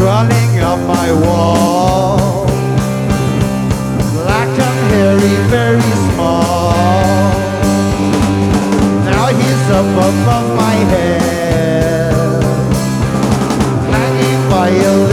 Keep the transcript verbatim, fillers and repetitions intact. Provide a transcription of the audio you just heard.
crawling up my wall. Black and hairy, very small. Now he's up above my head, hanging by a